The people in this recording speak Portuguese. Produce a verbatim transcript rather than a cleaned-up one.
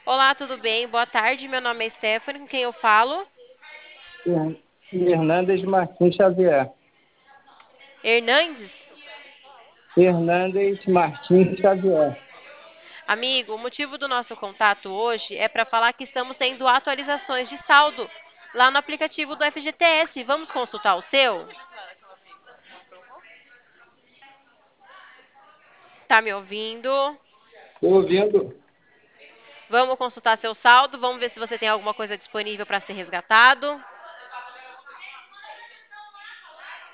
Olá, tudo bem? Boa tarde, meu nome é Stephanie, com quem eu falo? Hernandes Martins Xavier. Hernandes? Hernandes Martins Xavier. Amigo, o motivo do nosso contato hoje é para falar que estamos tendo atualizações de saldo lá no aplicativo do F G T S. Vamos consultar o seu? Tá me ouvindo? Estou ouvindo. Vamos consultar seu saldo, vamos ver se você tem alguma coisa disponível para ser resgatado.